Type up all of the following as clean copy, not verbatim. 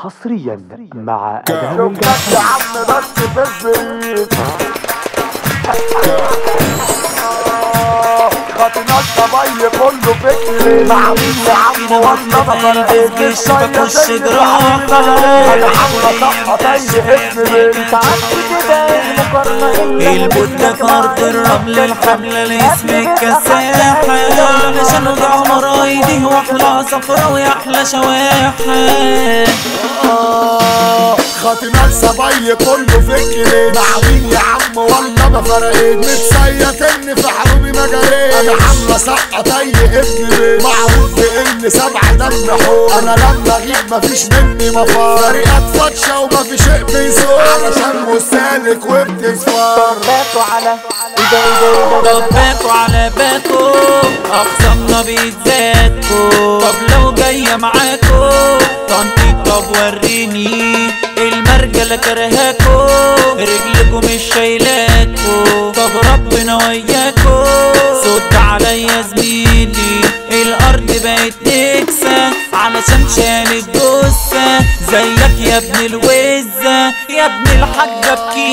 حصريا مع شوف لك يا عم بس في البيت خاطينا الصبي كله فكري مع مين يا عم والنظر البيت الشاية زي انا حمرا طقة زي اسمي بنت عكس كده المقارنة البودة في أرض الرمل الحملة لاسم الكساحة علشان وجع مرايدي واحلى صفرا ويحلى شواحة خاطينا الصبي كله فكري مع مين يا عم والله ما فرقت متسيطني في حروبي ما جريت انا حملة سقط اي ابن بيت معروف بان سبعة دم حوم انا لما اغيب مفيش مني مفار فريقات فتشة ومفيش شيء بيسوق علشان مسالك وبتصفر باتوا على باتوا على باتوا اخصمنا بيتزاتكوا طب لو جاية معاكوا طنطي طب وريني المرجلة كرهاكوا رجلكوا مش شايلاكوا طب ربنا وياكوا صد عليا زميلي الارض بقت تكسى علشان شالت جثة زيك يا ابن الوزة يا ابن الحاجة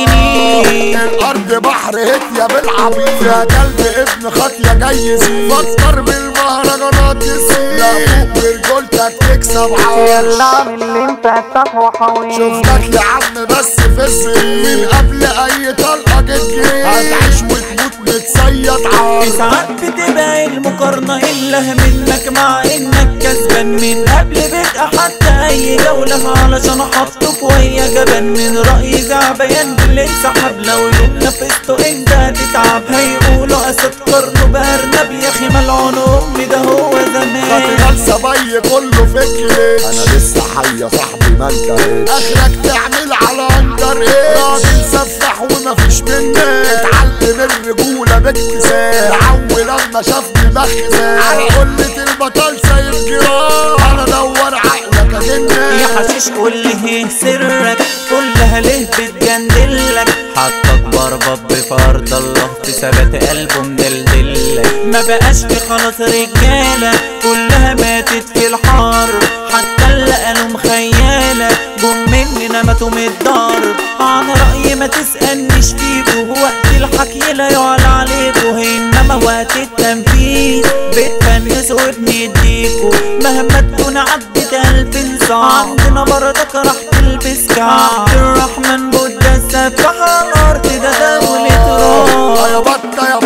بكيني الارض بحر هتيا بالعبيط يا كلب ابن خاطية جاي يزيد فكر بالمهرجانات يسير يا ابوك برجولتك تكسب عاش يلا اعمل اللي انت هتفه وحويل شفتك يا عم بس في الزين من قبل اي طلقة جيت هتعيش وتموت متصيد عاش ساعات بتبقى المقارنة إلا منك مع إنك كسبان من قبل بدء حتى أي جولة علشان أحطك وهي جبان من رأيي زعبان باللي انسحب لو يوم نفسته انت هتتعب هيقولوا أسد قرنه بأرنب يا أخي ملعون أمي ده هو زمان خاطينا الصبي كله فكري انا لسه حي يا صاحبي ما انتهيتش اخرك تعمل على اندر ايه راجل سفاح ومفيش منك اتعلم الرجولة باكتساب عول لما شافني بخزان على قلة البطل سايب جراح انا دور عقلك اجنن يا حشيش قول لي ايه سرك كلها ليه بتجندلك حطك بربط بفرض الله في ثبات قلبه مدلدلك ما بقاش في خلاص رجالة كلها ماتت في الحار حتى اللي قالوا مخيالة جم مننا ماتوا من الدار عن رأيي ما تسألنيش فيكو وقت الحكي لا يعلى عليكو انما وقت التنفيذ بتفنسوا وبنديكو مهما تكون عدت 1000 ساعة عندنا برضك راح تلبس كعب عبد الرحمن بودة السفاح على الارض ده دولة روح يا بطة يا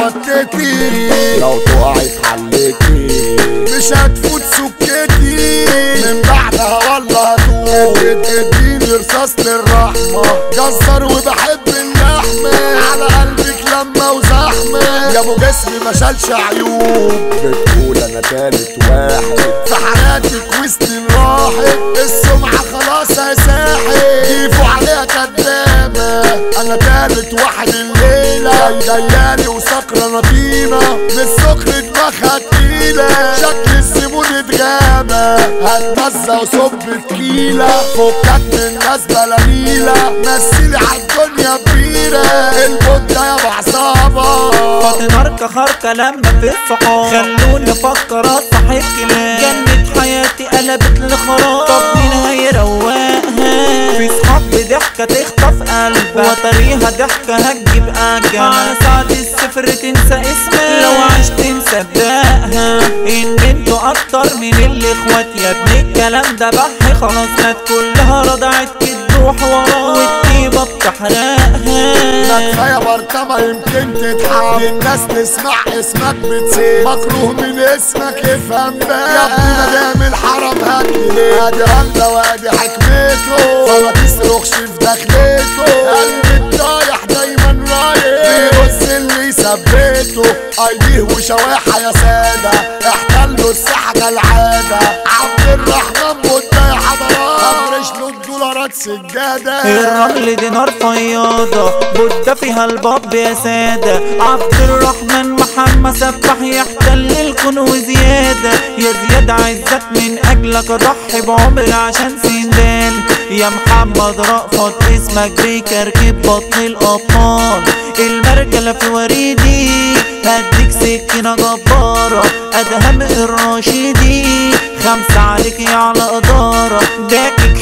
بطتي لو تقعي في حلتي مش هتفوت سكتي من بعدها والله هتوه اديني رصاص للرحمة جزر وبحب اللحمة على قلبك لما وزحمة يا ابو جسمي ما شالش عيوب بتقول انا تالت واحد في حياتك وسنين راحت السمعة خلاص هساحت جيفوا عليها كدامة انا تالت واحد الليلة جايالي وسكرة نطينة من السكر دماغها تقيلة شكل الزبون اتغابى هتمزة وصب تكيلة فكك من ناس بلاليلة مثلي عالدنيا كبيرة البودة يا بعصابة فاطمة خارقة لما في الصحاب خلوني افكر اصحى كلام جنة حياتي قلبت لخراب طب مين هيروقها في صحاب ضحكة تخطف قلبك وطريها ضحكة هتجيب اجل على ساعة الصفر تنسى اسمك لو عشت مصدقها ان انتوا اكتر من الاخوات يا ابني الكلام ده بحي خلاص مات كلها رضعت كدروح وراه والطيبة بتحرقها ما كفاية برطمة يمكن تتحب الناس تسمع اسمك بتسيب مكروه من اسمك افهم بقى يا ابني مدام الحرم هاتلي ادي الله وادي حكمته فما تصرخش في دخلته قلبي رايح دايما رايح بيبص اللي ثبته ايديه وشواحة يا سادة احتلوا الساحة كالعادة عبد الرحمن بودة يا حضرات افرش له الدولارات سجادة الرمل دي نار فياضة بودة فيها الباب يا سادة عبد الرحمن محمد سفاح يحتل الكون وزيادة يا زياد عزت من اجلك اضحي بعمري عشان سندال يا محمد رأفت اسمك بيكركب بطن الابطال المرجلة في وريدي هديك سكينة جبارة ادهم الراشدي 5 عليك على ادارة داكك حسن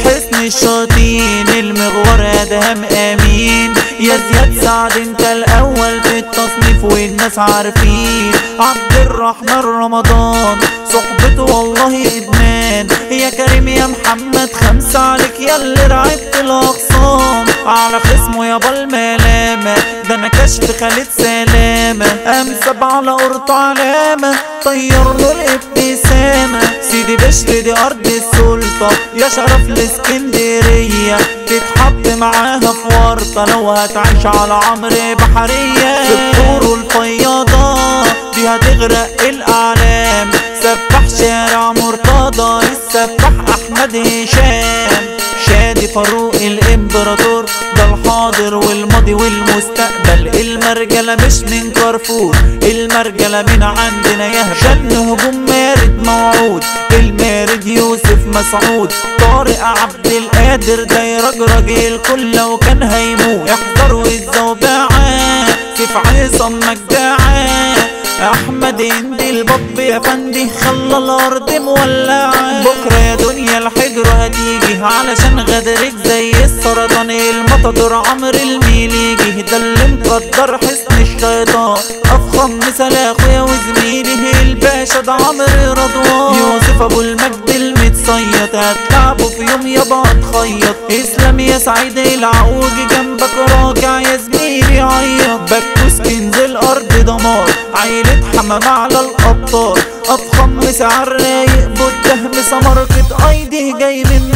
الشاطين المغوار ادهم امين. يا زياد سعد انت الاول في التصنيف والناس عارفين. عبد الرحمن رمضان صحبته والله ادمان. يا كريم يا محمد 5 عليك يا اللي رعبت الاخصام. على خصمه يابا الملامه ده انا كشف خالد سلامه. امسب على قرطه علامه طير له الابتسامه. سيدي بشر دي ارض السلطه يا شرف الاسكندريه. تتحط معاها في ورطه لو هتعيش على عمرو بحريه. في الطور الفياضه دي هتغرق الاعلام. سفاح شارع مرتضى السفاح احمد هشام. شادي فاروق الامبراطور ده الحاضر والماضي والمستقبل. المرجله مش من كارفور المرجله من عندنا يا هشام. هجوم مارد موعود المارد يوسف مسعود. طارق عبد القادر ده يرجرج الكل لو كان هيموت. احذروا الزوبعه سيف عصام مجاعه. احمد هندي الباب يا فندي خلى الارض مولعه. بكره يا دنيا الحجر هتيجي علشان غدرك زي السرطان. المطدر عمرو الميليجي ده اللي مقدر حسن الشيطان. افخم مثال اخويا وزميلي الباشا ده عمرو رضوان. يوسف ابو المجد المتصيط هتلعبه في يوم يابا هتخيط. اسلام يا سعيد العوج جنبك راجع يا زميلي عيط. بكوس كنز الارض دمار عيلة حمامة على الابطال. افخم سعر رايق بده مسمركة ايدي جاي من